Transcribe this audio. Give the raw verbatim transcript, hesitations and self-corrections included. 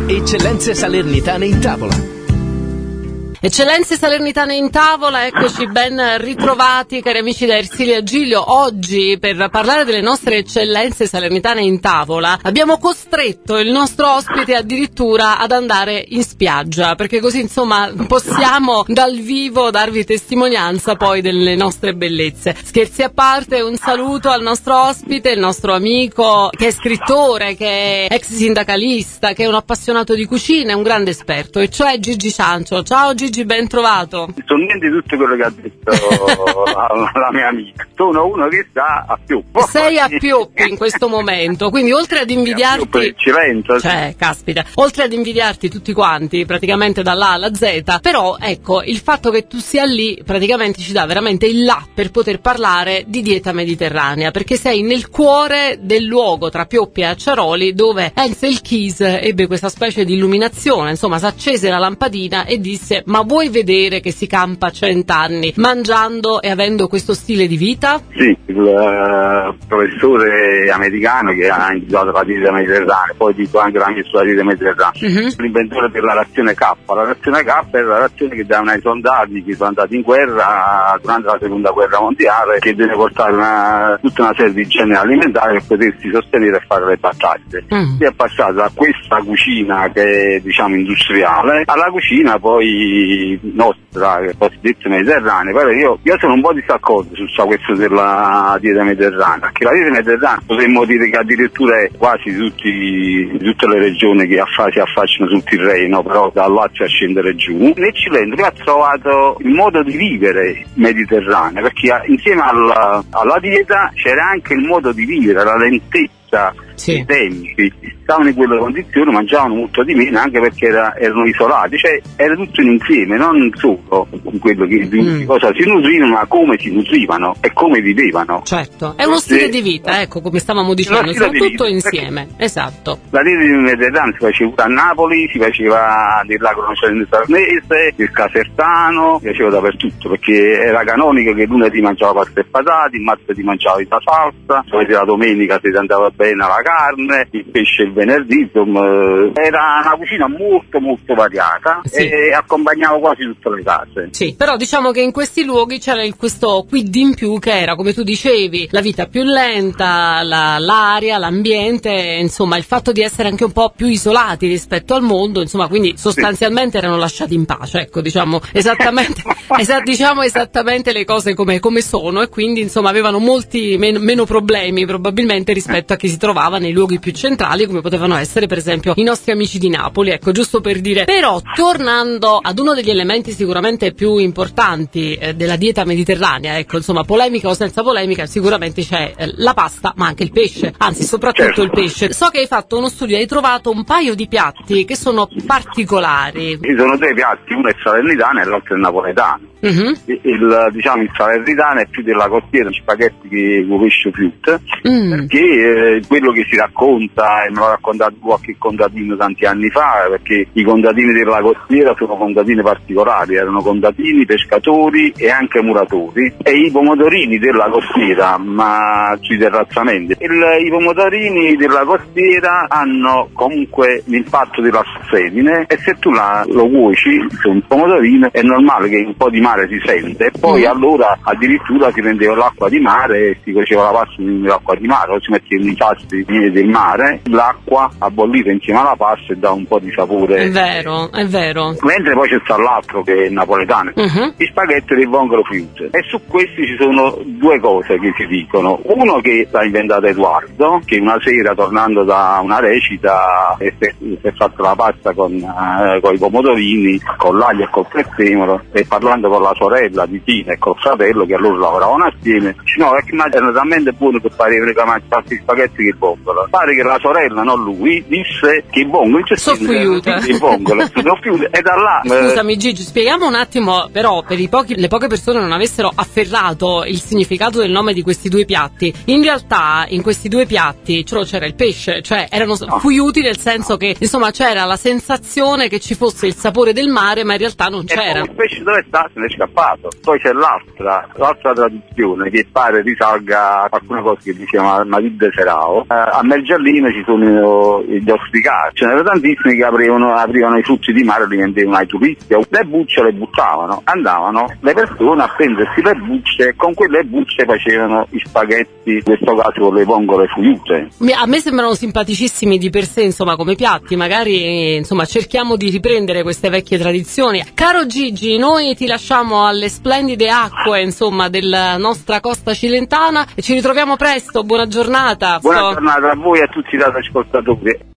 Eccellenze Salernitane in tavola. Eccellenze Salernitane in tavola, eccoci ben ritrovati cari amici da Ersilia Giglio. Oggi per parlare delle nostre eccellenze salernitane in tavola abbiamo costretto il nostro ospite addirittura ad andare in spiaggia, perché così insomma possiamo dal vivo darvi testimonianza poi delle nostre bellezze. Scherzi a parte, un saluto al nostro ospite, il nostro amico che è scrittore, che è ex sindacalista, che è un appassionato di cucina, è un grande esperto, e cioè Gigi Ciancio. Ciao Gigi, ben trovato. Sono niente di tutto quello che ha detto la, la mia amica. Sono uno che sta a Pioppo. Sei a Pioppo in questo momento, quindi oltre ad invidiarti, Cilento, cioè, caspita, oltre ad invidiarti tutti quanti, praticamente dall'A alla Z, però ecco, il fatto che tu sia lì praticamente ci dà veramente il là per poter parlare di dieta mediterranea, perché sei nel cuore del luogo tra Pioppi e Acciaroli, dove Heinz Kies ebbe questa specie di illuminazione, insomma, si accese la lampadina e disse: ma vuoi vedere che si campa cent'anni mangiando e avendo questo stile di vita? Sì, il uh, professore americano che ha individuato la dieta mediterranea, poi dico anche la mia sulla dieta mediterranea, uh-huh. L'inventore della razione K. La razione K è la razione che danno ai soldati che sono andati in guerra durante la seconda guerra mondiale, che deve portare una, tutta una serie di generi alimentari per potersi sostenere e fare le battaglie. Uh-huh. Si è passato da questa cucina che è diciamo industriale alla cucina poi nostra, cosiddetta mediterranea. Però io, io sono un po' disaccordo su questo della dieta mediterranea, perché la dieta mediterranea potremmo dire che addirittura è quasi tutti, di tutte le regioni che affa- si affacciano sul Tirreno, però dal Lazio a scendere giù. Nel Cilento ha trovato il modo di vivere mediterraneo, perché insieme alla, alla dieta c'era anche il modo di vivere, la lentezza. Sì. I tempi, stavano in quelle condizioni, mangiavano molto di meno, anche perché era, erano isolati, cioè era tutto in insieme, non solo quello che di cosa si nutrivano, ma come si nutrivano e come vivevano. Certo, è uno stile di vita, ecco, come stavamo dicendo, sono tutto insieme, esatto. La dieta mediterranea si faceva a Napoli, si faceva nel lago Sarnese, il Casertano, si faceva dappertutto, perché era canonico che lunedì mangiava pasta e patate, il martedì mangiava la salsa, poi la domenica si andava bene alla carne, il pesce il venerdì, insomma, era una cucina molto molto variata, sì. E accompagnava quasi tutte le case. Sì, però diciamo che in questi luoghi c'era il, questo quid in più che era, come tu dicevi, la vita più lenta, la, l'aria, l'ambiente, insomma il fatto di essere anche un po' più isolati rispetto al mondo, insomma, quindi sostanzialmente sì. Erano lasciati in pace, ecco, diciamo esattamente, esa- diciamo esattamente le cose come, come sono, e quindi insomma avevano molti meno, meno problemi probabilmente rispetto a chi si trovava nei luoghi più centrali, come potevano essere per esempio i nostri amici di Napoli, ecco, giusto per dire. Però tornando ad uno degli elementi sicuramente più importanti eh, della dieta mediterranea, ecco, insomma, polemica o senza polemica, sicuramente c'è eh, la pasta, ma anche il pesce, anzi soprattutto certo. Il pesce. So che hai fatto uno studio, hai trovato un paio di piatti che sono particolari. Ci sono due piatti, uno è salernitano e l'altro è napoletano. Uh-huh. Il, diciamo il salernitano è più della costiera, spaghetti con pesce fiuto, mm. perché eh, quello che si racconta, e me l'ha raccontato qualche contadino tanti anni fa, perché i contadini della costiera sono contadini particolari, erano contadini, pescatori e anche muratori, e i pomodorini della costiera, ma sui terrazzamenti, il, i pomodorini della costiera hanno comunque l'impatto della sedine, e se tu la, lo cuoci su un pomodorino è normale che un po' di mare si sente, e poi mm. allora addirittura si prendeva l'acqua di mare e si faceva la pasta nell'acqua di mare, o si metteva in sassi del mare, l'acqua a bollire insieme alla pasta e dà un po' di sapore. È vero, è vero. Mentre poi c'è sta l'altro che è napoletano, uh-huh. Gli spaghetti del vongolo fiuto, e su questi ci sono due cose che si dicono. Uno che l'ha inventato Edoardo, che una sera tornando da una recita si è, si è fatto la pasta con, eh, con i pomodorini, con l'aglio e col prezzemolo, e parlando con la sorella di Tina e col fratello, che allora lavoravano assieme, dice no, perché erano talmente buoni per fare i spaghetti che il vongolo. Pare che la sorella, non lui, disse che il vongolo c'è soffiuta il vongolo e da là. Scusami eh... Gigi, spieghiamo un attimo, però, per i pochi, le poche persone non avessero afferrato il significato del nome di questi due piatti. In realtà in questi due piatti c'era il pesce, cioè erano no. fuiuti, nel senso che insomma c'era la sensazione che ci fosse il sapore del mare, ma in realtà non c'era. Il pesce dove sta? è scappato. Poi c'è l'altra, l'altra tradizione che pare risalga a qualcuna cosa che diceva Matilde Serao. Eh, a Mergiallino ci sono gli ostricari, ce n'erano tantissimi che aprivano, aprivano i frutti di mare e li vendevano ai turisti. Le bucce le buttavano, andavano le persone a prendersi le bucce e con quelle bucce facevano i spaghetti, in questo caso con le vongole fuiute. A me sembrano simpaticissimi di per sé, insomma, come piatti, magari insomma cerchiamo di riprendere queste vecchie tradizioni. Caro Gigi, noi ti lasciamo alle splendide acque, insomma, della nostra costa cilentana e ci ritroviamo presto. Buona giornata. Buona giornata a voi e a tutti i ascoltatori.